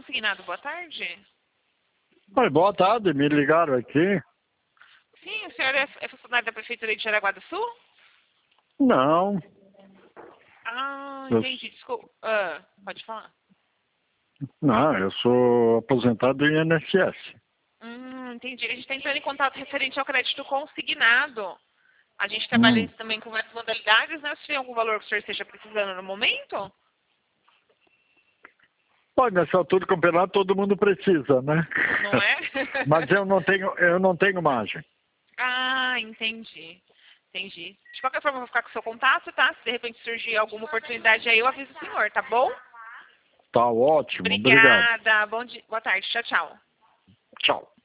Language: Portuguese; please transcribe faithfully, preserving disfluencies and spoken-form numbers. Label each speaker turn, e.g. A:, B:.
A: consignado, boa tarde.
B: Oi, boa tarde, me ligaram aqui.
A: Sim, o senhor é, é funcionário da Prefeitura de Jaraguá do Sul?
B: Não.
A: Ah,
B: Eu,
A: entendi, desculpa. Ah, pode falar.
B: não, eu sou aposentado em I N S S.
A: Hum, entendi. A gente está entrando em contato referente ao crédito consignado. A gente trabalha
B: Hum.
A: isso também com várias modalidades, né? Se tem algum valor que o senhor esteja precisando no momento?
B: Pô, nessa altura do campeonato todo mundo precisa, né?
A: Não é?
B: Mas eu não tenho, eu não tenho margem.
A: Ah, entendi. Entendi. De qualquer forma, eu vou ficar com o seu contato, tá? Se de repente surgir alguma oportunidade aí, eu aviso o senhor, tá bom?
B: Tá ótimo, obrigado.
A: Obrigada. Bom dia. Boa tarde. Tchau, tchau.
B: Tchau.